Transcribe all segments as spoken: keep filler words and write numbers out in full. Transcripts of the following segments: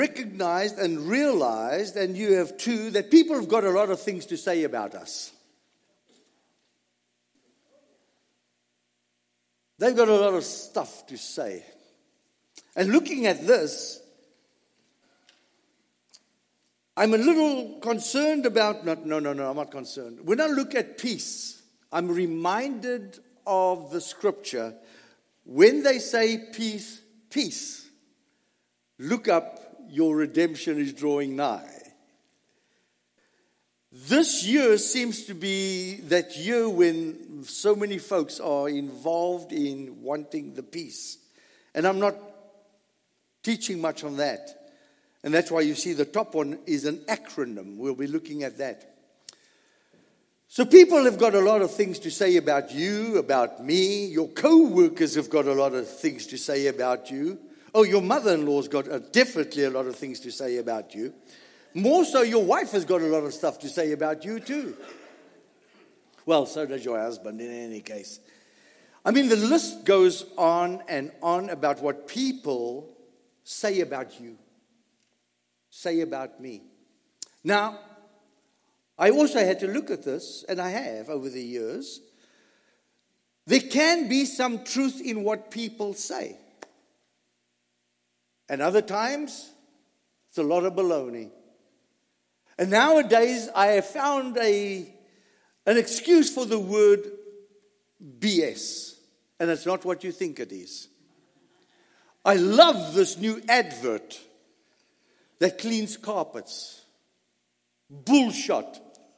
recognized and realized, and you have too, that people have got a lot of things to say about us. They've got a lot of stuff to say. And looking at this, I'm a little concerned about, not, no, no, no, I'm not concerned. When I look at peace, I'm reminded of the scripture. When they say peace, peace, look up, your redemption is drawing nigh. This year seems to be that year when so many folks are involved in wanting the peace. And I'm not teaching much on that. And that's why you see the top one is an acronym. We'll be looking at that. So people have got a lot of things to say about you, about me. Your co-workers have got a lot of things to say about you. Oh, your mother-in-law's got uh, definitely a lot of things to say about you. More so, your wife has got a lot of stuff to say about you too. Well, so does your husband in any case. I mean, the list goes on and on about what people say about you, say about me. Now, I also had to look at this, and I have over the years. There can be some truth in what people say. And other times, it's a lot of baloney. And nowadays, I have found a, an excuse for the word B S. And it's not what you think it is. I love this new advert that cleans carpets. Bullshot.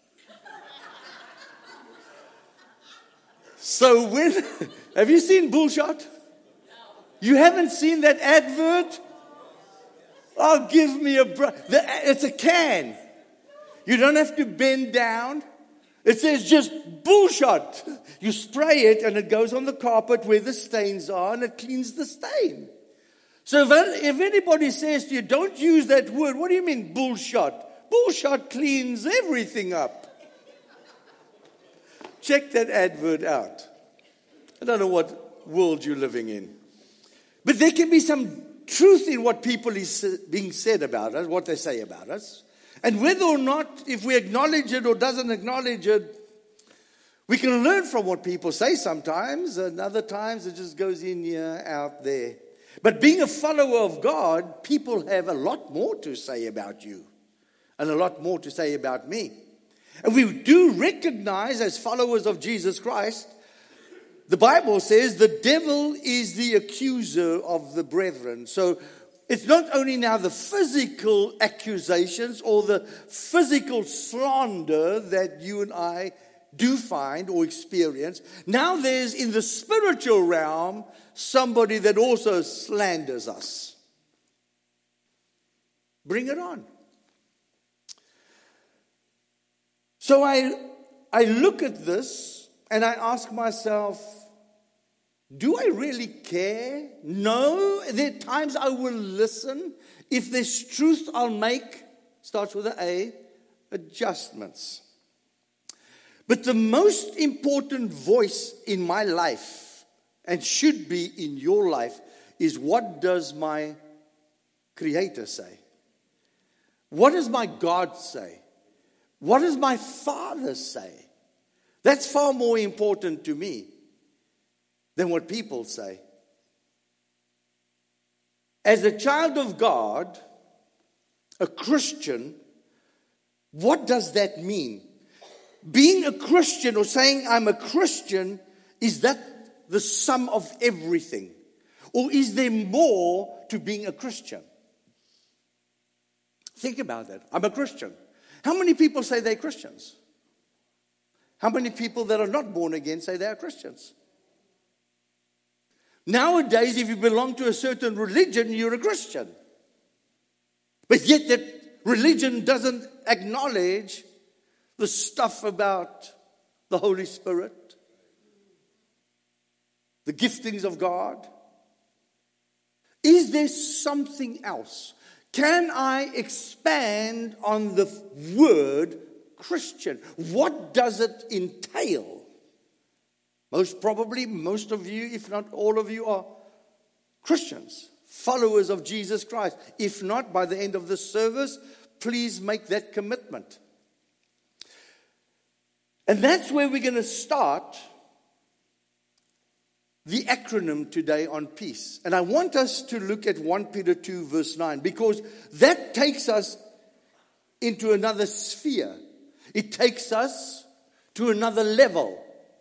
So when, have you seen Bullshot? You haven't seen that advert? Oh, give me a break. It's a can. You don't have to bend down. It says just Bullshot. You spray it and it goes on the carpet where the stains are and it cleans the stain. So if, if anybody says to you, don't use that word, what do you mean Bullshot? Bullshot cleans everything up. Check that advert out. I don't know what world you're living in. But there can be some truth in what people is being said about us, what they say about us. And whether or not, if we acknowledge it or doesn't acknowledge it, we can learn from what people say sometimes, and other times it just goes in here, out there. But being a follower of God, people have a lot more to say about you and a lot more to say about me. And we do recognize as followers of Jesus Christ, the Bible says the devil is the accuser of the brethren. So it's not only now the physical accusations or the physical slander that you and I do find or experience. Now there's in the spiritual realm somebody that also slanders us. Bring it on. So I, I look at this and I ask myself, do I really care? No. There are times I will listen. If there's truth, I'll make, starts with an A, adjustments. But the most important voice in my life, and should be in your life, is what does my Creator say? What does my God say? What does my Father say? That's far more important to me than what people say. As a child of God, a Christian, what does that mean? Being a Christian or saying I'm a Christian, is that the sum of everything? Or is there more to being a Christian? Think about that. I'm a Christian. How many people say they're Christians? How many people that are not born again say they are Christians? Nowadays, if you belong to a certain religion, you're a Christian. But yet that religion doesn't acknowledge the stuff about the Holy Spirit, the giftings of God. Is there something else? Can I expand on the word Christian? What does it entail? Most probably, most of you, if not all of you, are Christians, followers of Jesus Christ? If not, by the end of this service, please make that commitment. And that's where we're going to start the acronym today on peace. And I want us to look at First Peter two verse nine, because that takes us into another sphere. It takes us to another level.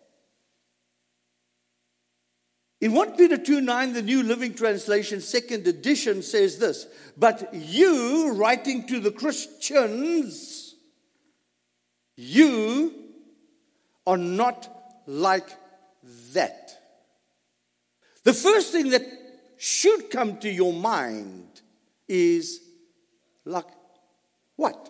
In First Peter two nine, the New Living Translation, second edition, says this: but you, writing to the Christians, you are not like that. The first thing that should come to your mind is, like what?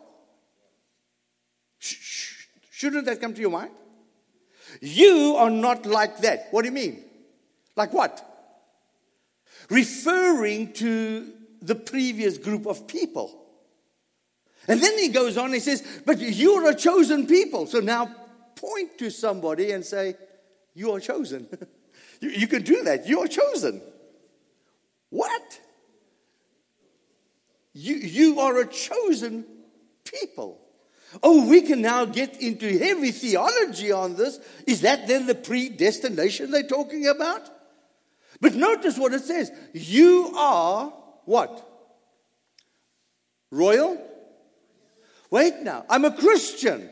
Sh- shouldn't that come to your mind? You are not like that. What do you mean? Like what? Referring to the previous group of people. And then he goes on, he says, but you're a chosen people. So now point to somebody and say, you are chosen. you, you can do that. You are chosen. What? You, you are a chosen people. Oh, we can now get into heavy theology on this. Is that then the predestination they're talking about? But notice what it says. You are what? Royal? Wait now. I'm a Christian.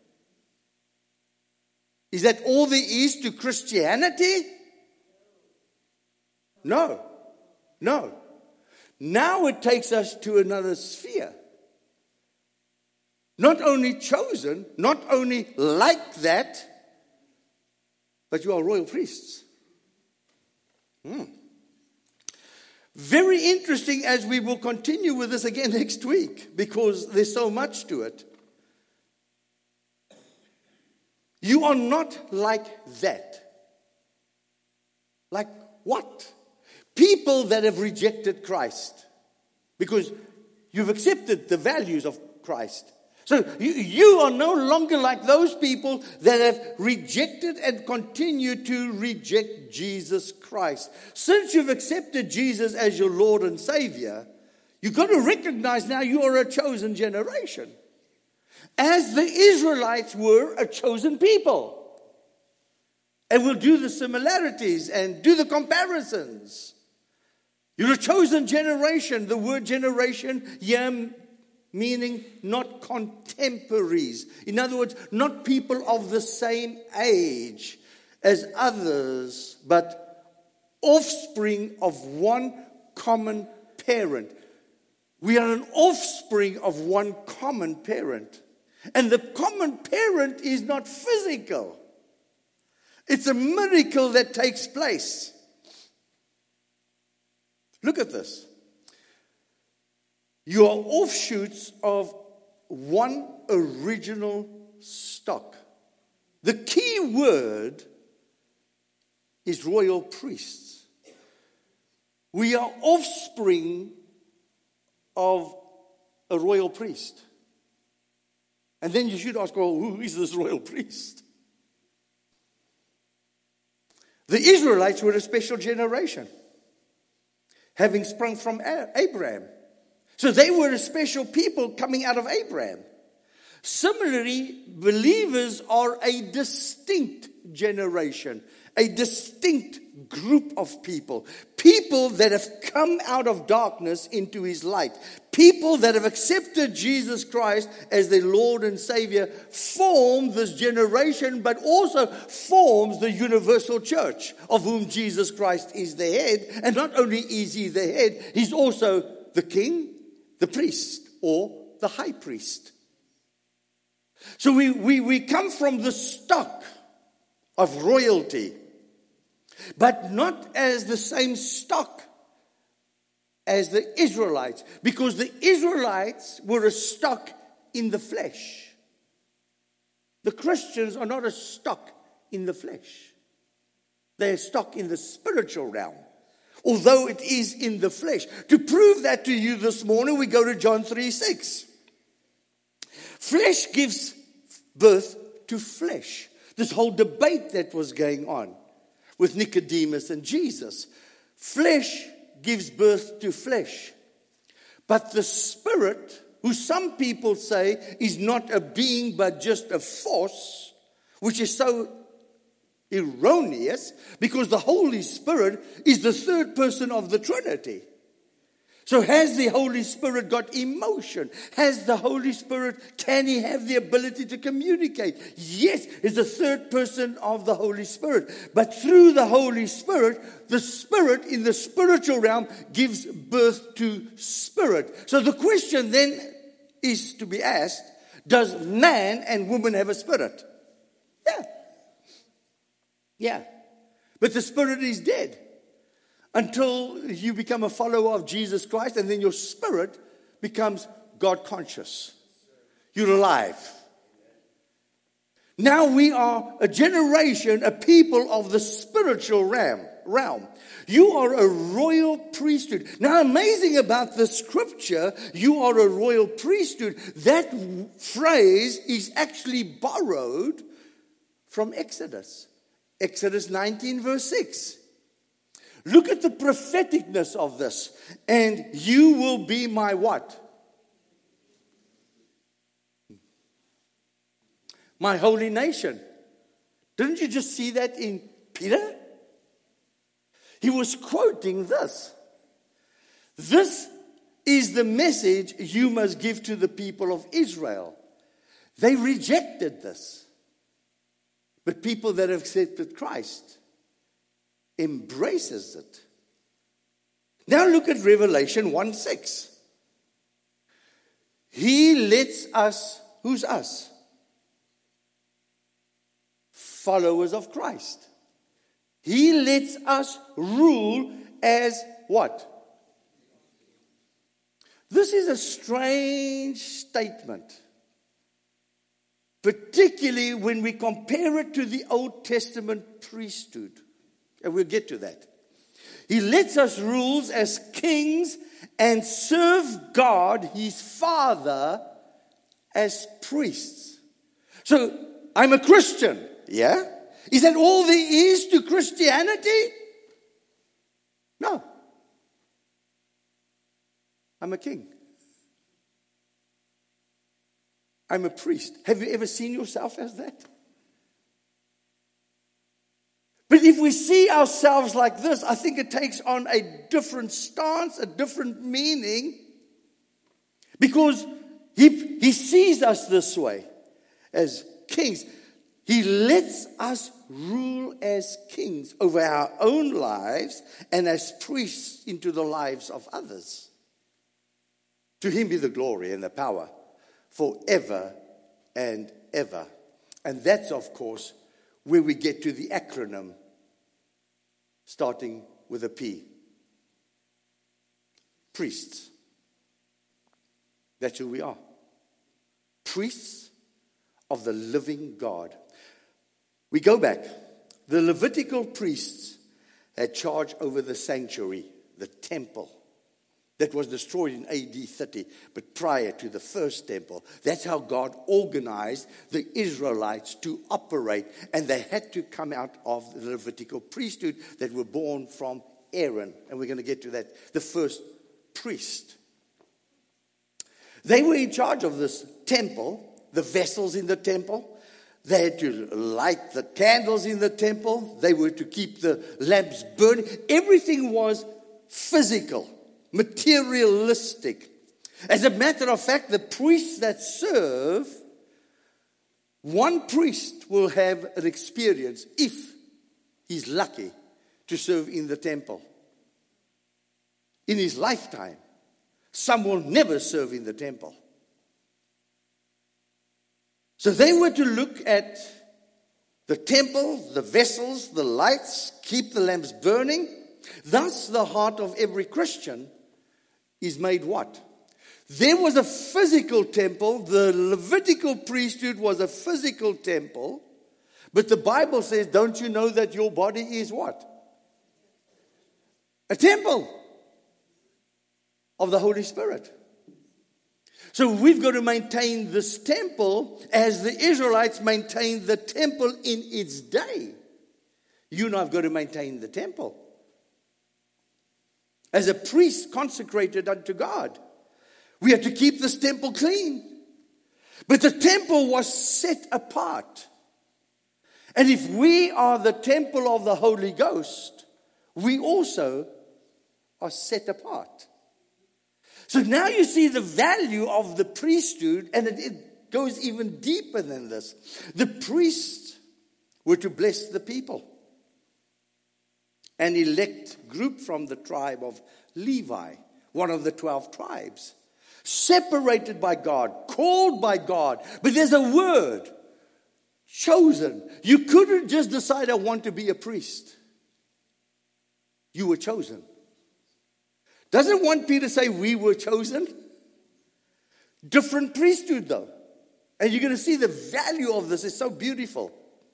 Is that all there is to Christianity? No. No. Now it takes us to another sphere. Not only chosen, not only like that, but you are royal priests. Hmm. Very interesting, as we will continue with this again next week, because there's so much to it. You are not like that. Like what? People that have rejected Christ. Because you've accepted the values of Christ. So you, you are no longer like those people that have rejected and continue to reject Jesus Christ. Since you've accepted Jesus as your Lord and Savior, you've got to recognize now you are a chosen generation. As the Israelites were a chosen people. And we'll do the similarities and do the comparisons. You're a chosen generation. The word generation, yeah, meaning not contemporaries. In other words, not people of the same age as others, but offspring of one common parent. We are an offspring of one common parent. And the common parent is not physical. It's a miracle that takes place. Look at this. You are offshoots of one original stock. The key word is royal priests. We are offspring of a royal priest. And then you should ask, well, who is this royal priest? The Israelites were a special generation, having sprung from Abraham. So they were a special people coming out of Abraham. Similarly, believers are a distinct generation, a distinct group of people. People that have come out of darkness into his light. People that have accepted Jesus Christ as their Lord and Savior form this generation, but also forms the universal church, of whom Jesus Christ is the head. And not only is he the head, he's also the king, the priest, or the high priest. So we, we, we come from the stock of royalty, but not as the same stock as the Israelites, because the Israelites were a stock in the flesh. The Christians are not a stock in the flesh. They're a stock in the spiritual realm, although it is in the flesh. To prove that to you this morning, we go to John three six. Flesh gives birth to flesh. This whole debate that was going on with Nicodemus and Jesus. Flesh gives birth to flesh. But the Spirit, who some people say is not a being but just a force, which is so erroneous, because the Holy Spirit is the third person of the Trinity. So has the Holy Spirit got emotion? Has the Holy Spirit, can he have the ability to communicate? Yes, it's the third person of the Holy Spirit. But through the Holy Spirit, the Spirit in the spiritual realm gives birth to spirit. So the question then is to be asked, does man and woman have a spirit? Yeah. Yeah. But the spirit is dead. Until you become a follower of Jesus Christ, and then your spirit becomes God conscious. You're alive. Now we are a generation, a people of the spiritual realm. realm. You are a royal priesthood. Now, amazing about the scripture, you are a royal priesthood. That phrase is actually borrowed from Exodus. Exodus nineteen verse six. Look at the propheticness of this. And you will be my what? My holy nation. Didn't you just see that in Peter? He was quoting this. This is the message you must give to the people of Israel. They rejected this. But people that have accepted Christ embraces it. Now look at Revelation one six. He lets us, who's us? Followers of Christ. He lets us rule as what? This is a strange statement. Particularly when we compare it to the Old Testament priesthood. And we'll get to that. He lets us rule as kings and serve God, his Father, as priests. So, I'm a Christian, yeah? Is that all there is to Christianity? No. I'm a king. I'm a priest. Have you ever seen yourself as that? But if we see ourselves like this, I think it takes on a different stance, a different meaning. Because he, he sees us this way, as kings. He lets us rule as kings over our own lives and as priests into the lives of others. To him be the glory and the power forever and ever. And that's, of course, where we get to the acronym starting with a P. Priests. That's who we are. Priests of the living God. We go back. The Levitical priests had charge over the sanctuary, the temple, that was destroyed in A D thirty, but prior to the first temple. That's how God organized the Israelites to operate, and they had to come out of the Levitical priesthood that were born from Aaron, and we're going to get to that, the first priest. They were in charge of this temple, the vessels in the temple. They had to light the candles in the temple. They were to keep the lamps burning. Everything was physical, materialistic. As a matter of fact, the priests that serve, one priest will have an experience, if he's lucky, to serve in the temple. In his lifetime, some will never serve in the temple. So they were to look at the temple, the vessels, the lights, keep the lamps burning. Thus, the heart of every Christian is made what? There was a physical temple. The Levitical priesthood was a physical temple. But the Bible says, don't you know that your body is what? A temple of the Holy Spirit. So we've got to maintain this temple as the Israelites maintained the temple in its day. You and I have got to maintain the temple. as a priest consecrated unto God. We had to keep this temple clean. But the temple was set apart. And if we are the temple of the Holy Ghost, we also are set apart. So now you see the value of the priesthood, and it, it goes even deeper than this. The priests were to bless the people. An elect group from the tribe of Levi, one of the twelve tribes. Separated by God, called by God. But there's a word, chosen. You couldn't just decide I want to be a priest. You were chosen. Doesn't First Peter say we were chosen? Different priesthood though. And you're going to see the value of this. It's so beautiful.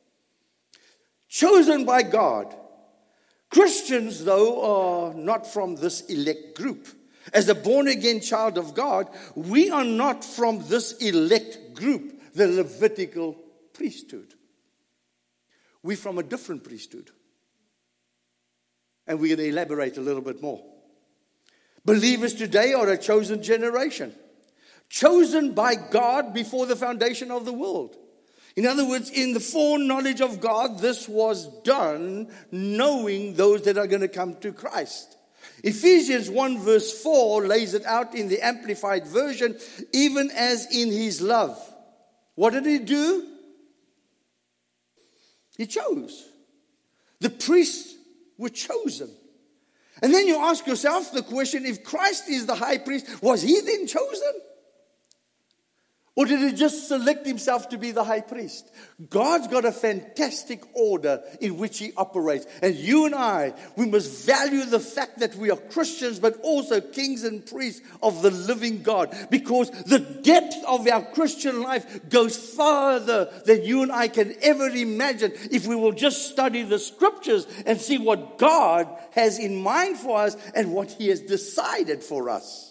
Chosen by God. Christians though are not from this elect group. As a born-again child of God, we are not from this elect group, the Levitical priesthood. We're from a different priesthood. And we're going to elaborate a little bit more. Believers today are a chosen generation. Chosen by God before the foundation of the world. In other words, in the foreknowledge of God, this was done knowing those that are going to come to Christ. Ephesians one verse four lays it out in the Amplified Version, even as in his love. What did he do? He chose. The priests were chosen. And then you ask yourself the question, if Christ is the high priest, was he then chosen? Or did he just select himself to be the high priest? God's got a fantastic order in which he operates. And you and I, we must value the fact that we are Christians, but also kings and priests of the living God. Because the depth of our Christian life goes farther than you and I can ever imagine if we will just study the scriptures and see what God has in mind for us and what he has decided for us.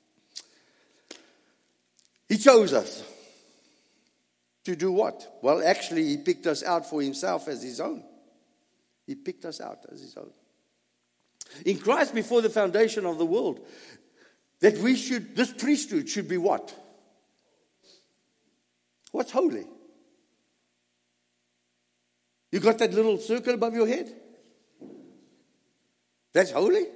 He chose us to do what? Well, actually, he picked us out for himself as his own. He picked us out as his own. In Christ, before the foundation of the world, that we should, this priesthood should be what? What's holy? You got that little circle above your head? That's holy?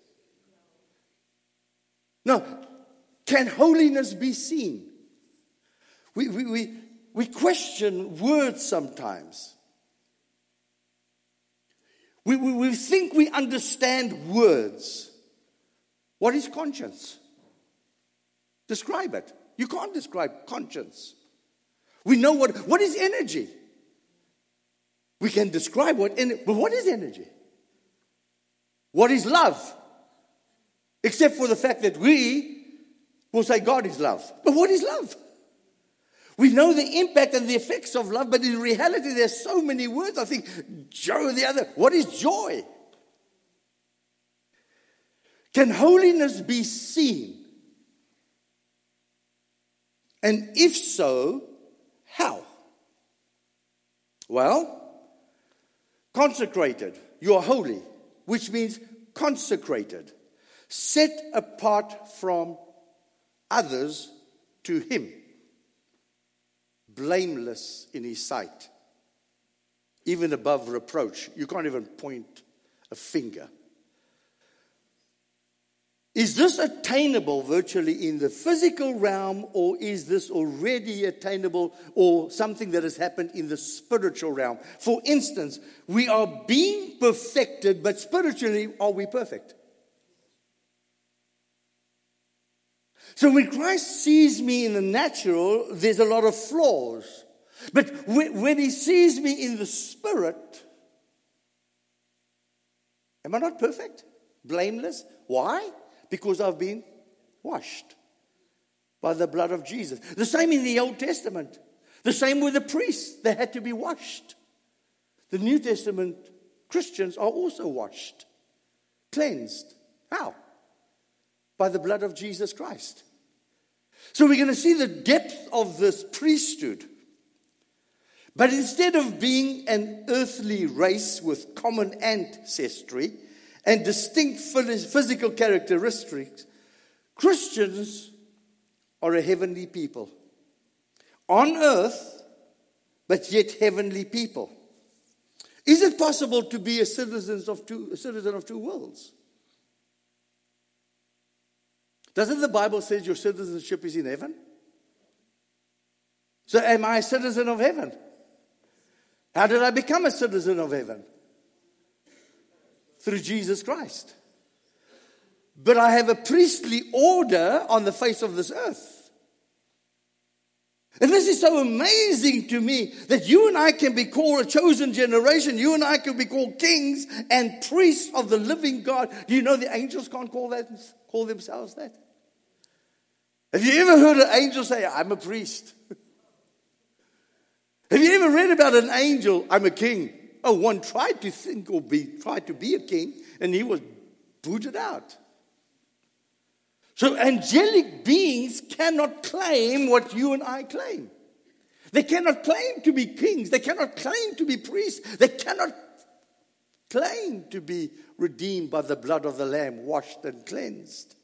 No. Can holiness be seen? We, we, we, we question words sometimes. We, we, we think we understand words. What is conscience? Describe it. You can't describe conscience. We know what, what is energy. We can describe what, but what is energy? What is love? Except for the fact that we will say God is love. But what is love? We know the impact and the effects of love, but in reality there's so many words. I think Joe the other. What is joy? Can holiness be seen? And if so, how? Well, consecrated. You are holy, which means consecrated. Set apart from others to him, blameless in his sight, even above reproach. You can't even point a finger. Is this attainable virtually in the physical realm, or is this already attainable or something that has happened in the spiritual realm? For instance, we are being perfected, but spiritually, are we perfect? So when Christ sees me in the natural, there's a lot of flaws. But when he sees me in the spirit, am I not perfect? Blameless? Why? Because I've been washed by the blood of Jesus. The same in the Old Testament. The same with the priests. They had to be washed. The New Testament Christians are also washed, cleansed. How? By the blood of Jesus Christ. So we're going to see the depth of this priesthood. But instead of being an earthly race with common ancestry and distinct physical characteristics, Christians are a heavenly people. On earth, but yet heavenly people. Is it possible to be a citizen of two, a citizen of two worlds? Doesn't the Bible say your citizenship is in heaven? So am I a citizen of heaven? How did I become a citizen of heaven? Through Jesus Christ. But I have a priestly order on the face of this earth. And this is so amazing to me that you and I can be called a chosen generation. You and I can be called kings and priests of the living God. Do you know the angels can't call that, call themselves that? Have you ever heard an angel say, I'm a priest? Have you ever read about an angel, I'm a king? Oh, one tried to think or be, tried to be a king, and he was booted out. So angelic beings cannot claim what you and I claim. They cannot claim to be kings. They cannot claim to be priests. They cannot claim to be redeemed by the blood of the Lamb, washed and cleansed.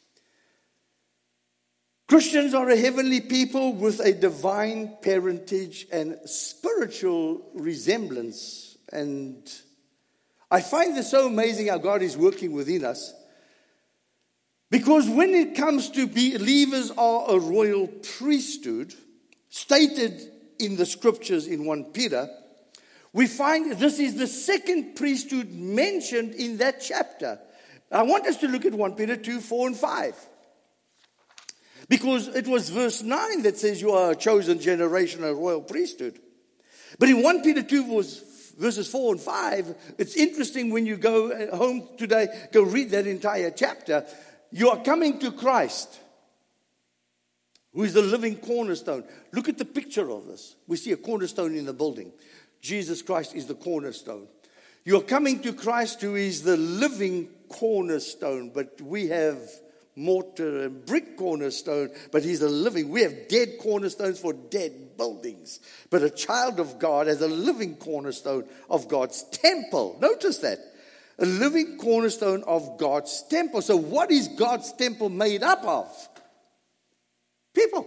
Christians are a heavenly people with a divine parentage and spiritual resemblance. And I find this so amazing how God is working within us. Because when it comes to believers are a royal priesthood, stated in the scriptures in First Peter, we find this is the second priesthood mentioned in that chapter. I want us to look at First Peter two, four, and five. Because it was verse nine that says you are a chosen generation, a royal priesthood. But in First Peter two, verses four and five, it's interesting when you go home today, go read that entire chapter. You are coming to Christ, who is the living cornerstone. Look at the picture of this. We see a cornerstone in the building. Jesus Christ is the cornerstone. You are coming to Christ, who is the living cornerstone, but we have mortar and brick cornerstone, but he's a living. We have dead cornerstones for dead buildings. But a child of God has a living cornerstone of God's temple. Notice that. A living cornerstone of God's temple. So what is God's temple made up of? People.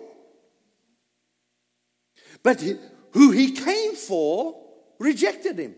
But he, who he came for rejected him.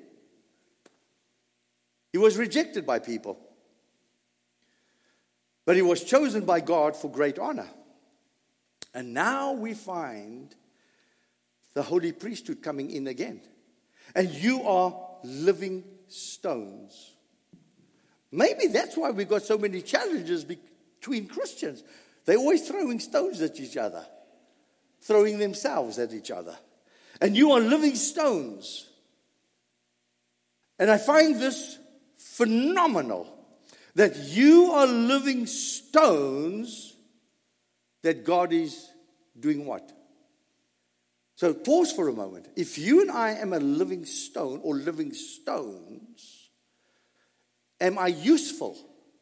He was rejected by people. But he was chosen by God for great honor. And now we find the holy priesthood coming in again. And you are living stones. Maybe that's why we've got so many challenges between Christians. They're always throwing stones at each other. Throwing themselves at each other. And you are living stones. And I find this phenomenal. That you are living stones that God is doing what? So pause for a moment. If you and I am a living stone or living stones, am I useful?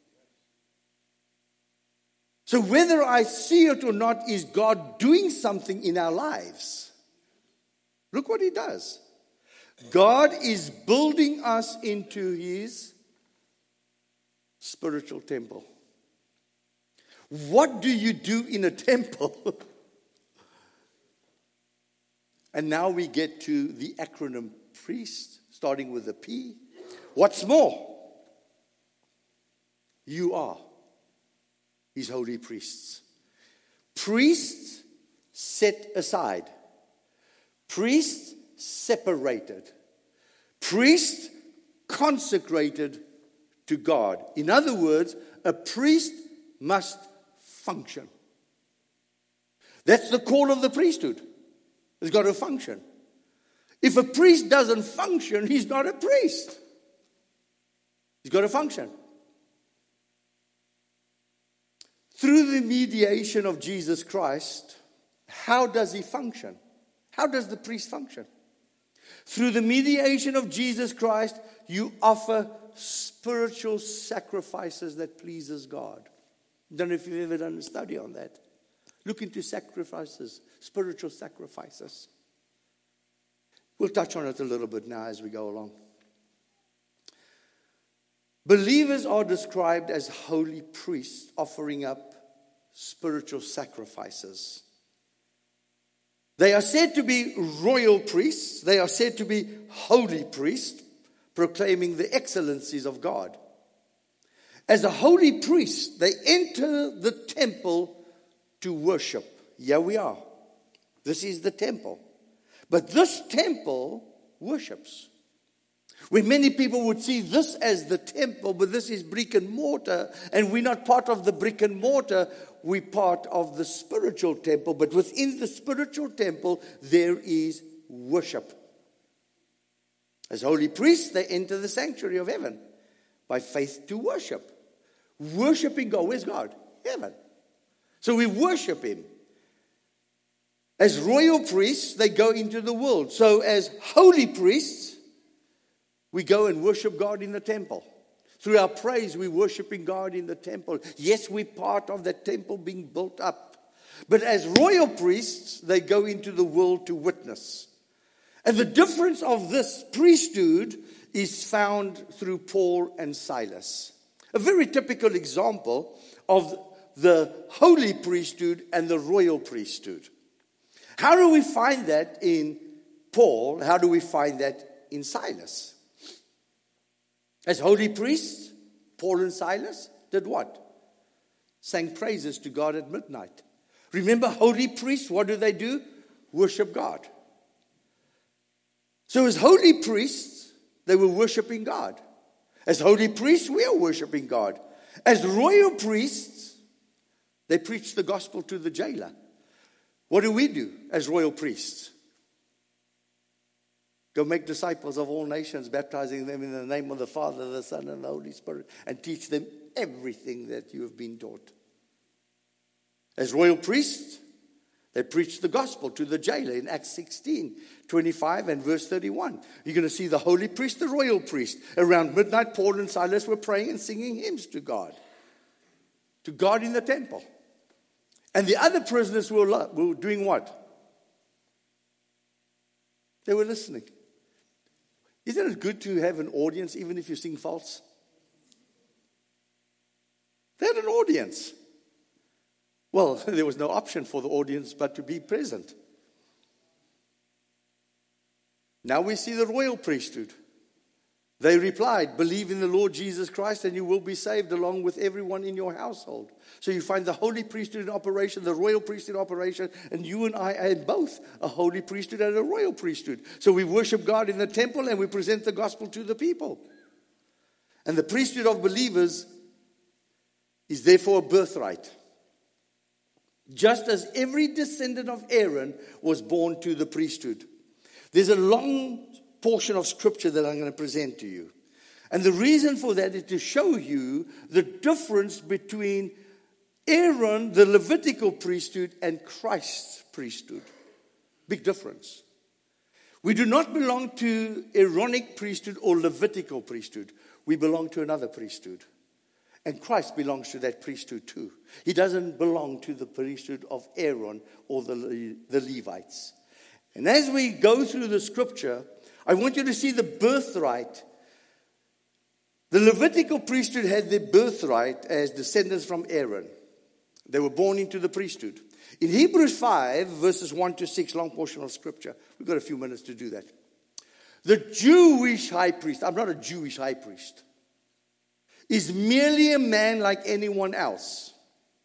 So whether I see it or not, is God doing something in our lives? Look what he does. God is building us into his spiritual temple. What do you do in a temple? And now we get to the acronym priest, starting with a P. What's more? You are his holy priests. Priests set aside. Priests separated. Priests consecrated to God. In other words, a priest must function. That's the call of the priesthood. It's got to function. If a priest doesn't function, he's not a priest. He's got to function. Through the mediation of Jesus Christ, how does he function? How does the priest function? Through the mediation of Jesus Christ, you offer spiritual sacrifices that pleases God. I don't know if you've ever done a study on that. Look into sacrifices, spiritual sacrifices. We'll touch on it a little bit now as we go along. Believers are described as holy priests offering up spiritual sacrifices. They are said to be royal priests. They are said to be holy priests, proclaiming the excellencies of God. As a holy priest, they enter the temple to worship. Here we are. This is the temple. But this temple worships. When many people would see this as the temple, but this is brick and mortar, and we're not part of the brick and mortar, we're part of the spiritual temple. But within the spiritual temple, there is worship. As holy priests, they enter the sanctuary of heaven by faith to worship. Worshiping God. Where's God? Heaven. So we worship Him. As royal priests, they go into the world. So as holy priests, we go and worship God in the temple. Through our praise, we're worshiping God in the temple. Yes, we're part of the temple being built up. But as royal priests, they go into the world to witness. And the difference of this priesthood is found through Paul and Silas. A very typical example of the holy priesthood and the royal priesthood. How do we find that in Paul? How do we find that in Silas? As holy priests, Paul and Silas did what? Sang praises to God at midnight. Remember, holy priests, what do they do? Worship God. So as holy priests, they were worshiping God. As holy priests, we are worshiping God. As royal priests, they preach the gospel to the jailer. What do we do as royal priests? Go make disciples of all nations, baptizing them in the name of the Father, the Son, and the Holy Spirit, and teach them everything that you have been taught. As royal priests, they preach the gospel to the jailer in Acts sixteen, twenty-five and verse thirty-one. You're going to see the holy priest, the royal priest. Around midnight, Paul and Silas were praying and singing hymns to God. To God in the temple. And the other prisoners were, were doing what? They were listening. Isn't it good to have an audience even if you sing false? They had an audience. Well, there was no option for the audience but to be present. Now we see the royal priesthood. They replied, believe in the Lord Jesus Christ and you will be saved along with everyone in your household. So you find the holy priesthood in operation, the royal priesthood in operation, and you and I are both a holy priesthood and a royal priesthood. So we worship God in the temple and we present the gospel to the people. And the priesthood of believers is therefore a birthright. Just as every descendant of Aaron was born to the priesthood. There's a long portion of scripture that I'm going to present to you. And the reason for that is to show you the difference between Aaron, the Levitical priesthood, and Christ's priesthood. Big difference. We do not belong to Aaronic priesthood or Levitical priesthood. We belong to another priesthood. And Christ belongs to that priesthood too. He doesn't belong to the priesthood of Aaron or the, the Levites. And as we go through the scripture, I want you to see the birthright. The Levitical priesthood had their birthright as descendants from Aaron. They were born into the priesthood. In Hebrews five, verses one to six, long portion of scripture. We've got a few minutes to do that. The Jewish high priest, I'm not a Jewish high priest, is merely a man like anyone else.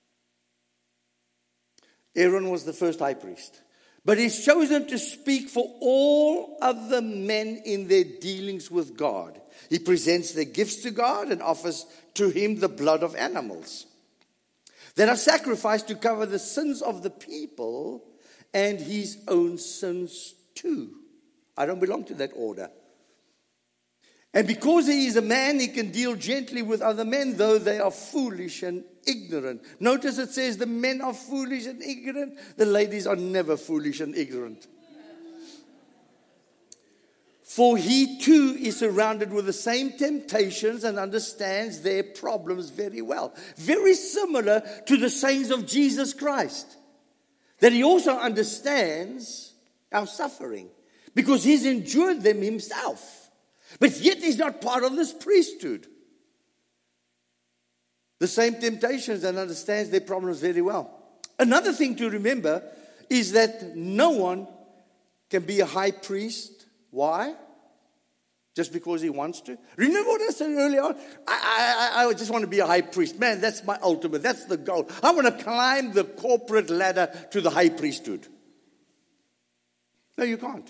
Aaron was the first high priest. But he's chosen to speak for all other men in their dealings with God. He presents their gifts to God and offers to him the blood of animals that are sacrificed to cover the sins of the people and his own sins too. I don't belong to that order. And because he is a man, he can deal gently with other men, though they are foolish and ignorant. Notice it says the men are foolish and ignorant. The ladies are never foolish and ignorant. For he too is surrounded with the same temptations and understands their problems very well. Very similar to the sayings of Jesus Christ. That he also understands our suffering. Because he's endured them himself. But yet he's not part of this priesthood. the same temptations and understands their problems very well. Another thing to remember is that no one can be a high priest. Why? Just because he wants to. Remember what I said earlier on? I, I, I just want to be a high priest. Man, that's my ultimate. That's the goal. I want to climb the corporate ladder to the high priesthood. No, you can't.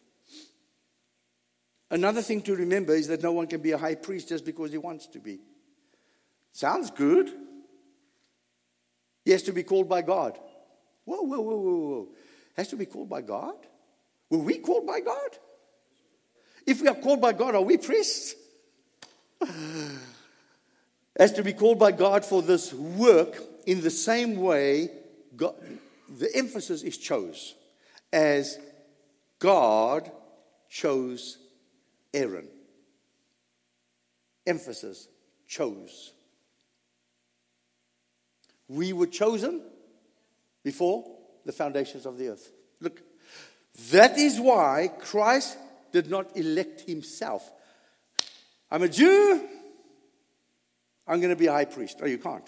Another thing to remember is that no one can be a high priest just because he wants to be. Sounds good. He has to be called by God. Whoa, whoa, whoa, whoa, whoa. Has to be called by God? Were we called by God? If we are called by God, are we priests? Has to be called by God for this work in the same way God, the emphasis is chose, as God chose Aaron. Emphasis, chose. We were chosen before the foundations of the earth. Look, that is why Christ did not elect himself. I'm a Jew. I'm going to be a high priest. Oh, you can't.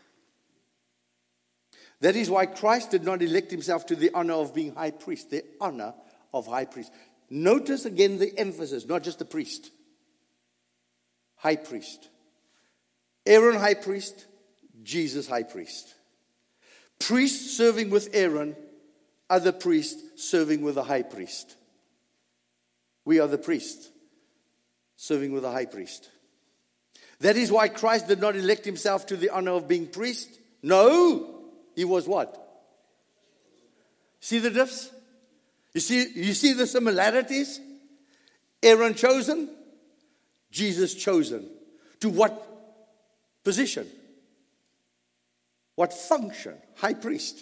That is why Christ did not elect himself to the honor of being high priest. The honor of high priest. Notice again the emphasis, not just the priest. High priest. Aaron high priest. Jesus high priest. Priest serving with Aaron. Other priest serving with the high priest. We are the priest serving with the high priest. That is why Christ did not elect himself to the honor of being priest. No, he was what? See the diffs? You see, you see the similarities? Aaron chosen, Jesus chosen. To what position? What function? High priest.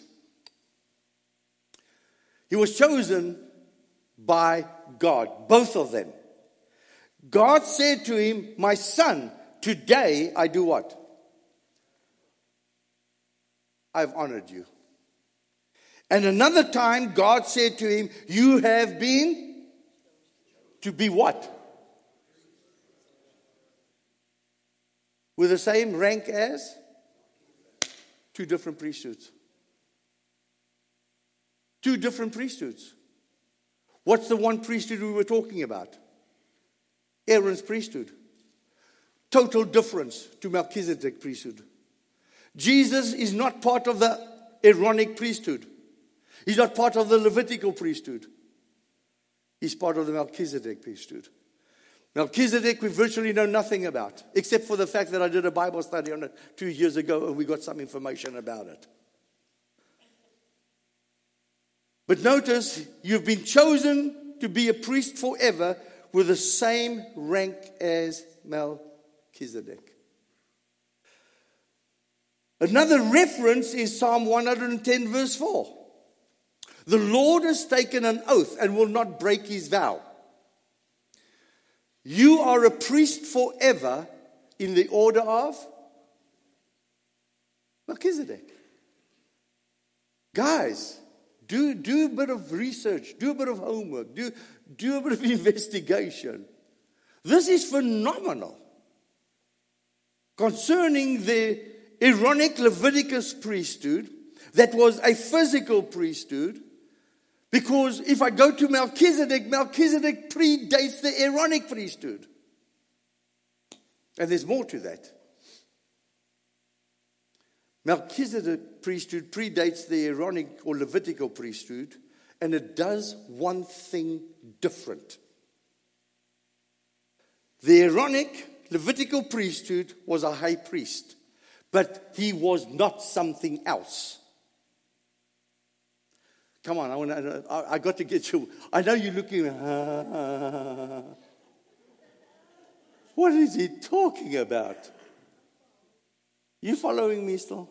He was chosen by God, both of them. God said to him, my son, today I do what? I've honored you. And another time God said to him, you have been to be what? With the same rank as? Two different priesthoods. Two different priesthoods. What's the one priesthood we were talking about? Aaron's priesthood. Total difference to Melchizedek's priesthood. Jesus is not part of the Aaronic priesthood. He's not part of the Levitical priesthood. He's part of the Melchizedek priesthood. Melchizedek we virtually know nothing about, except for the fact that I did a Bible study on it two years ago and we got some information about it. But notice, you've been chosen to be a priest forever with the same rank as Melchizedek. Another reference is Psalm one hundred ten verse four. The Lord has taken an oath and will not break his vow. You are a priest forever in the order of Melchizedek. Guys, do, do a bit of research, do a bit of homework, do, do a bit of investigation. This is phenomenal. Concerning the Aaronic Leviticus priesthood, that was a physical priesthood, because if I go to Melchizedek, Melchizedek predates the Aaronic priesthood. And there's more to that. Melchizedek priesthood predates the Aaronic or Levitical priesthood, and it does one thing different. The Aaronic Levitical priesthood was a high priest, but he was not something else. Come on, I, want to, I, I got to get you. I know you're looking. Uh, what is he talking about? You following me still?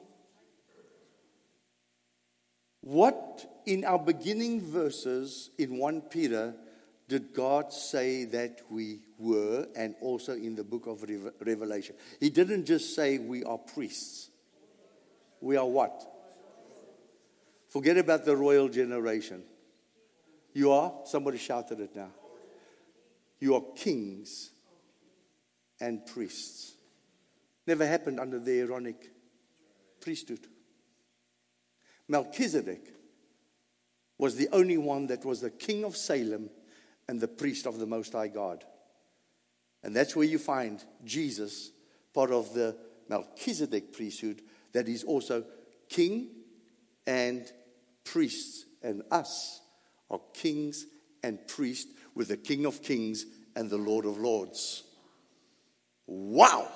What in our beginning verses in First Peter did God say that we were, and also in the book of Revelation? He didn't just say we are priests. We are what? Forget about the royal generation. You are, somebody shouted it now. You are kings and priests. never happened under the Aaronic priesthood. Melchizedek was the only one that was the king of Salem and the priest of the Most High God. And that's where you find Jesus, part of the Melchizedek priesthood, that is also king and priests. And us are kings and priests with the King of Kings and the Lord of Lords. Wow!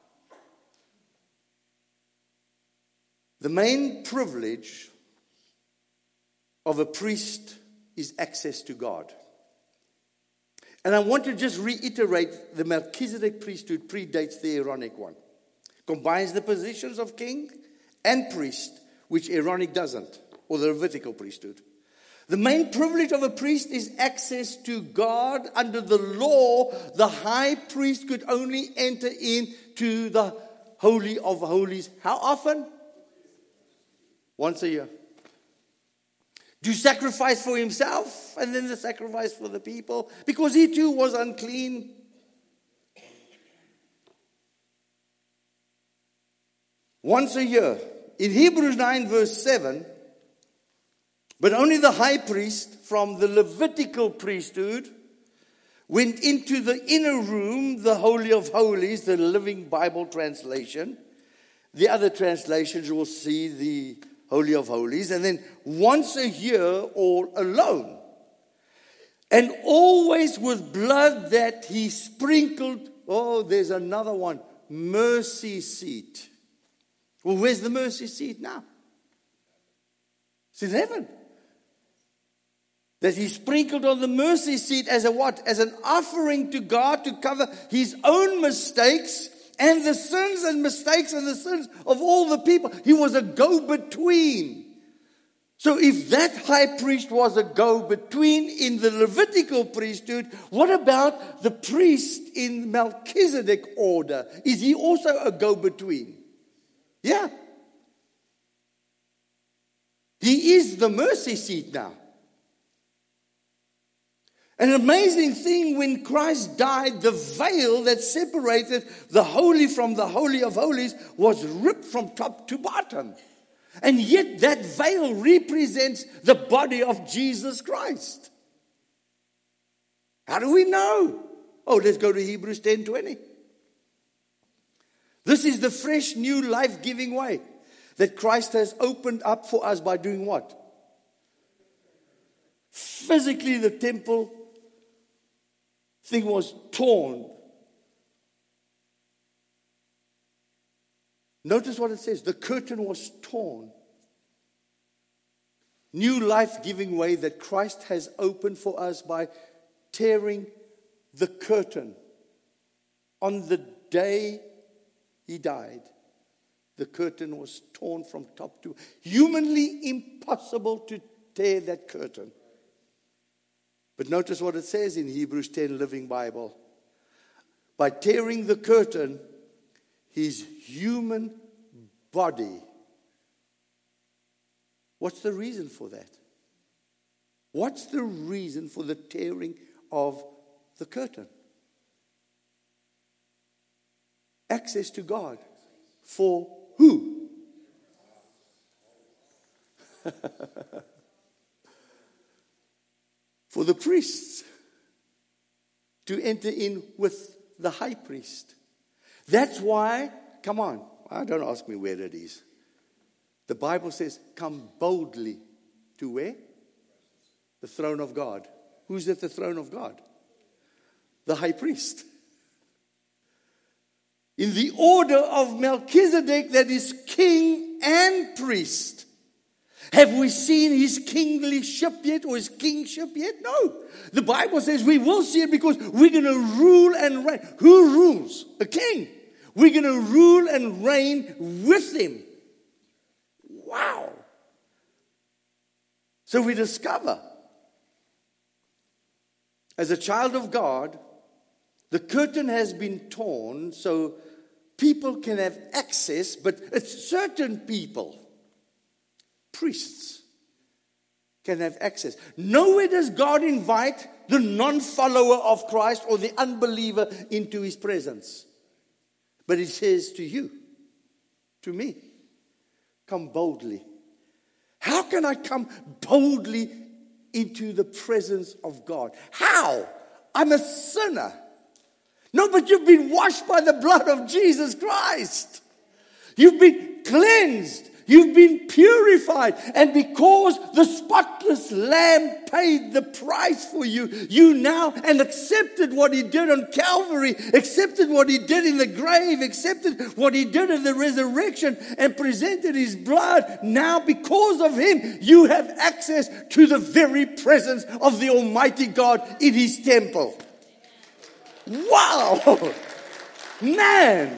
The main privilege of a priest is access to God. And I want to just reiterate, the Melchizedek priesthood predates the Aaronic one. Combines the positions of king and priest, which Aaronic doesn't, or the Levitical priesthood. The main privilege of a priest is access to God. Under the law, the high priest could only enter into the Holy of Holies. How often? Once a year. Do sacrifice for himself and then the sacrifice for the people, because he too was unclean. Once a year. In Hebrews nine verse seven, but only the high priest from the Levitical priesthood went into the inner room, the Holy of Holies, the Living Bible translation. The other translations will see the Holy of Holies, and then once a year all alone. And always with blood that he sprinkled. Oh, there's another one. Mercy seat. Well, where's the mercy seat now? It's in heaven. That he sprinkled on the mercy seat as a what? As an offering to God to cover his own mistakes and the sins and mistakes and the sins of all the people. He was a go-between. So if that high priest was a go-between in the Levitical priesthood, what about the priest in Melchizedek order? Is he also a go-between? Yeah. He is the mercy seat now. An amazing thing, when Christ died, the veil that separated the holy from the Holy of Holies was ripped from top to bottom. And yet that veil represents the body of Jesus Christ. How do we know? Oh, let's go to Hebrews ten twenty. This is the fresh, new, life-giving way that Christ has opened up for us by doing what? Physically, the temple thing was torn. Notice what it says. The curtain was torn. New life-giving way that Christ has opened for us by tearing the curtain. On the day he died, the curtain was torn from top to. Humanly impossible to tear that curtain. But notice what it says in Hebrews ten, Living Bible. By tearing the curtain, his human body. What's the reason for that? What's the reason for the tearing of the curtain? Access to God. For who? For the priests to enter in with the high priest. That's why, come on, don't ask me where it is. The Bible says, come boldly to where? The throne of God. Who's at the throne of God? The high priest. In the order of Melchizedek, that is king and priest. Have we seen his kinglyship yet, or his kingship yet? No. The Bible says we will see it because we're going to rule and reign. Who rules? A king. We're going to rule and reign with him. Wow. So we discover, as a child of God, the curtain has been torn so people can have access, but it's certain people. Priests can have access. Nowhere does God invite the non-follower of Christ or the unbeliever into his presence. But it says to you, to me, come boldly. How can I come boldly into the presence of God? How? I'm a sinner. No, but you've been washed by the blood of Jesus Christ. You've been cleansed. You've been purified. And because the spotless Lamb paid the price for you, you now and accepted what He did on Calvary, accepted what He did in the grave, accepted what He did in the resurrection, and presented His blood. Now, because of Him, you have access to the very presence of the Almighty God in His temple. Wow! Man!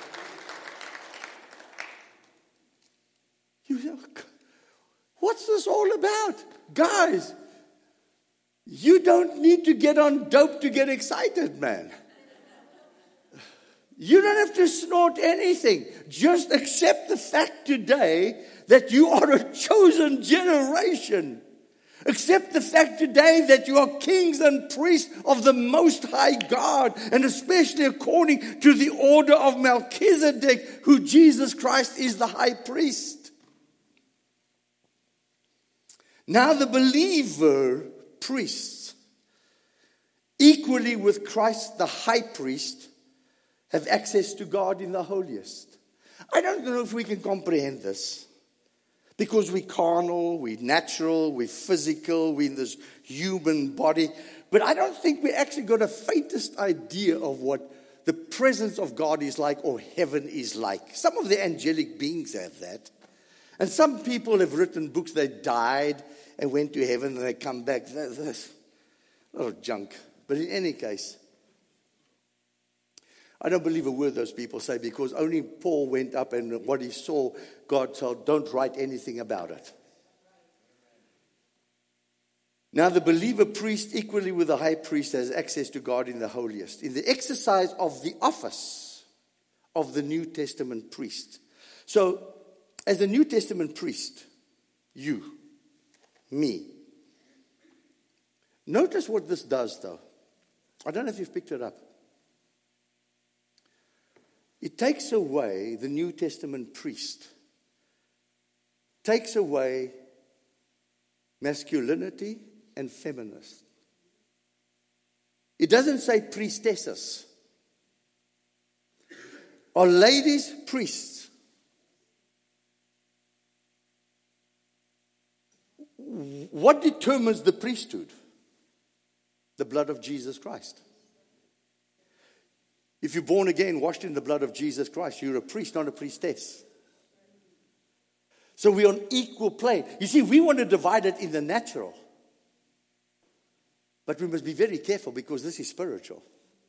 You, what's this all about? Guys, you don't need to get on dope to get excited, man. You don't have to snort anything. Just accept the fact today that you are a chosen generation. Accept the fact today that you are kings and priests of the Most High God, and especially according to the order of Melchizedek, who Jesus Christ is the high priest. Now the believer priests, equally with Christ the high priest, have access to God in the holiest. I don't know if we can comprehend this. Because we're carnal, we're natural, we're physical, we're in this human body. But I don't think we actually got a faintest idea of what the presence of God is like or heaven is like. Some of the angelic beings have that. And some people have written books. They died and went to heaven and they come back. That's a lot of junk. But in any case, I don't believe a word those people say, because only Paul went up and what he saw, God told, don't write anything about it. Now the believer priest, equally with the high priest, has access to God in the holiest, in the exercise of the office of the New Testament priest. So, as a New Testament priest, you, me, notice what this does though. I don't know if you've picked it up. It takes away, the New Testament priest takes away masculinity and femininity. It doesn't say priestesses. Are ladies priests? What determines the priesthood? The blood of Jesus Christ. If you're born again, washed in the blood of Jesus Christ, you're a priest, not a priestess. So we're on equal plane. You see, we want to divide it in the natural. But we must be very careful, because this is spiritual.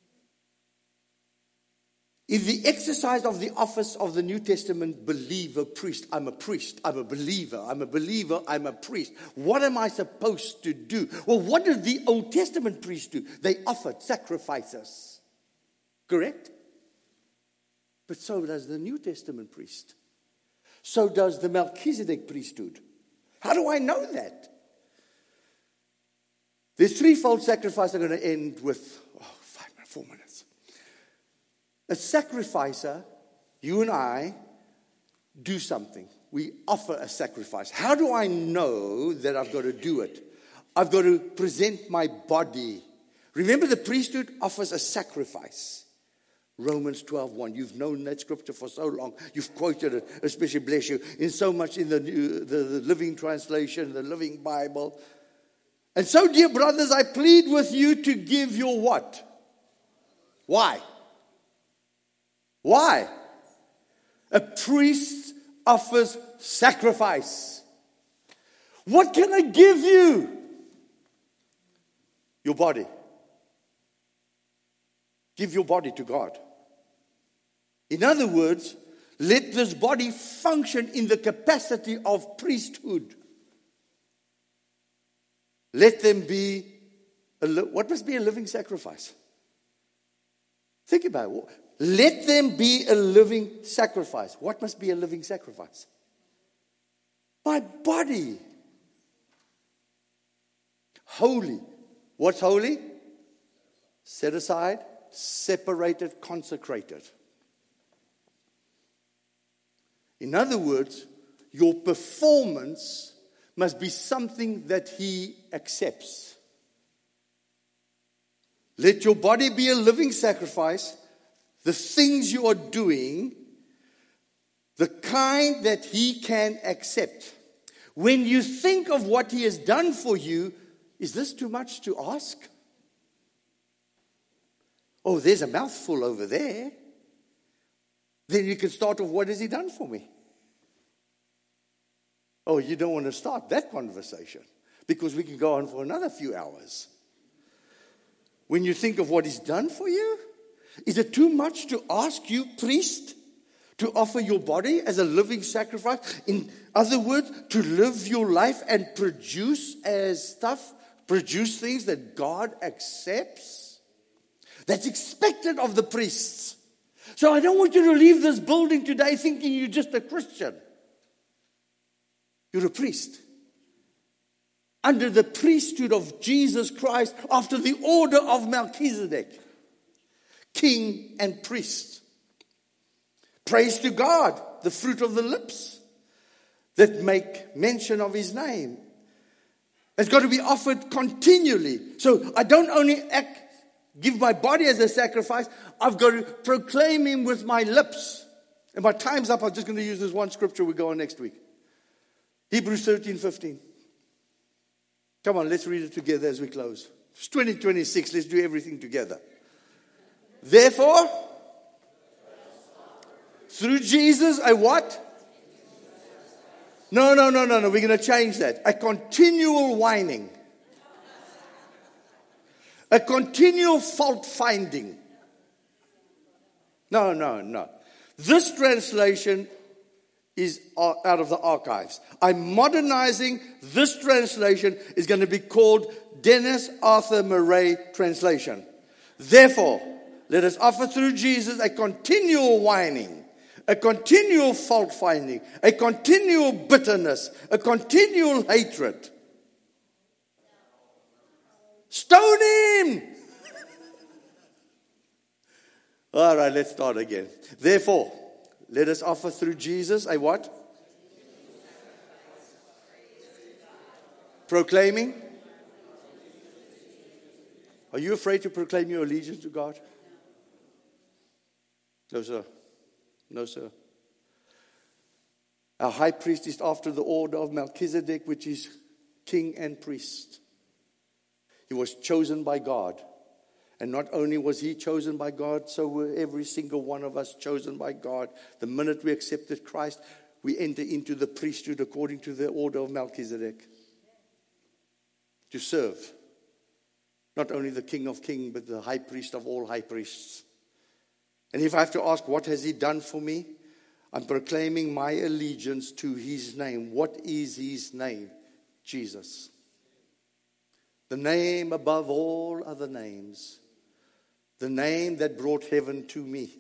In the exercise of the office of the New Testament believer priest, I'm a priest, I'm a believer, I'm a believer, I'm a priest. What am I supposed to do? Well, what did the Old Testament priests do? They offered sacrifices. Correct? But so does the New Testament priest. So does the Melchizedek priesthood. How do I know that? This threefold sacrifice are going to end with oh, five minutes, four minutes. A sacrificer, you and I, do something. We offer a sacrifice. How do I know that I've got to do it? I've got to present my body. Remember, the priesthood offers a sacrifice. Romans twelve one. You've known that scripture for so long. You've quoted it, especially, bless you, in so much in the, new, the, the Living Translation, the Living Bible. And so, dear brothers, I plead with you to give your what? Why? Why? A priest offers sacrifice. What can I give you? Your body. Give your body to God. In other words, let this body function in the capacity of priesthood. Let them be, a li- what must be a living sacrifice? Think about it. Let them be a living sacrifice. What must be a living sacrifice? My body. Holy. What's holy? Set aside, separated, consecrated. In other words, your performance must be something that He accepts. Let your body be a living sacrifice. The things you are doing, the kind that He can accept. When you think of what He has done for you, is this too much to ask? Oh, there's a mouthful over there. Then you can start with, what has He done for me? Oh, you don't want to start that conversation because we can go on for another few hours. When you think of what He's done for you, is it too much to ask you, priest, to offer your body as a living sacrifice? In other words, to live your life and produce as stuff, produce things that God accepts? That's expected of the priests. So I don't want you to leave this building today thinking you're just a Christian. You're a priest. Under the priesthood of Jesus Christ, after the order of Melchizedek. King and priest. Praise to God, the fruit of the lips that make mention of His name. It's got to be offered continually. So I don't only act, give my body as a sacrifice, I've got to proclaim Him with my lips. And my time's up. I'm just going to use this one scripture. We go on next week. Hebrews thirteen fifteen. Come on, let's read it together as we close. It's twenty twenty-six. Let's do everything together. Therefore, through Jesus, I what? No, no, no, no, no. We're going to change that. A continual whining. A continual fault finding. No, no, no. This translation is out of the archives. I'm modernizing. This translation is going to be called Dennis Arthur Murray translation. Therefore, let us offer through Jesus a continual whining, a continual fault finding, a continual bitterness, a continual hatred. Stone him! All right, let's start again. Therefore, let us offer through Jesus a what? Proclaiming. Are you afraid to proclaim your allegiance to God? No, sir. No, sir. Our high priest is after the order of Melchizedek, which is king and priest. He was chosen by God. And not only was he chosen by God, so were every single one of us chosen by God. The minute we accepted Christ, we enter into the priesthood according to the order of Melchizedek. To serve. Not only the King of Kings, but the high priest of all high priests. And if I have to ask, what has he done for me? I'm proclaiming my allegiance to his name. What is his name? Jesus. The name above all other names. The name that brought heaven to me.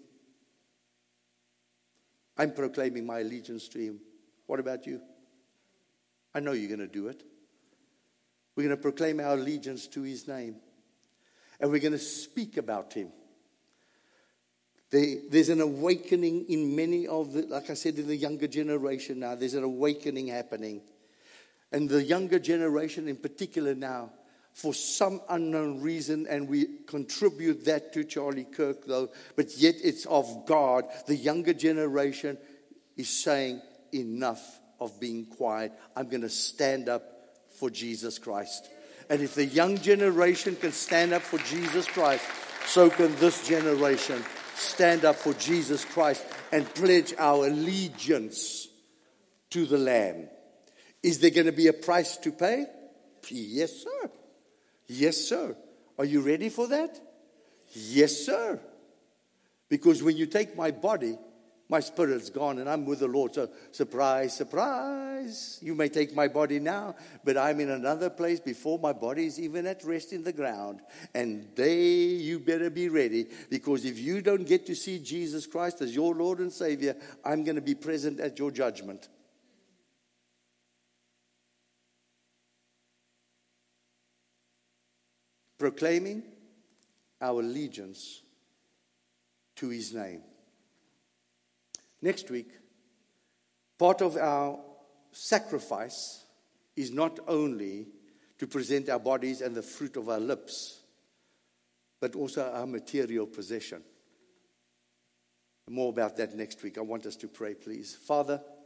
I'm proclaiming my allegiance to him. What about you? I know you're going to do it. We're going to proclaim our allegiance to his name. And we're going to speak about him. There, there's an awakening in many of the, like I said, in the younger generation now. There's an awakening happening. And the younger generation in particular now, for some unknown reason, and we contribute that to Charlie Kirk though, but yet it's of God. The younger generation is saying, enough of being quiet. I'm going to stand up for Jesus Christ. And if the young generation can stand up for Jesus Christ, so can this generation stand up for Jesus Christ and pledge our allegiance to the Lamb. Is there going to be a price to pay? Yes, sir. Yes, sir. Are you ready for that? Yes, sir. Because when you take my body, my spirit's gone and I'm with the Lord. So, surprise, surprise. You may take my body now, but I'm in another place before my body is even at rest in the ground. And they, you better be ready. Because if you don't get to see Jesus Christ as your Lord and Savior, I'm going to be present at your judgment. Proclaiming our allegiance to his name. Next week, Part of our sacrifice is not only to present our bodies and the fruit of our lips, but also our material possession. More about that next week. I want us to pray, please. Father,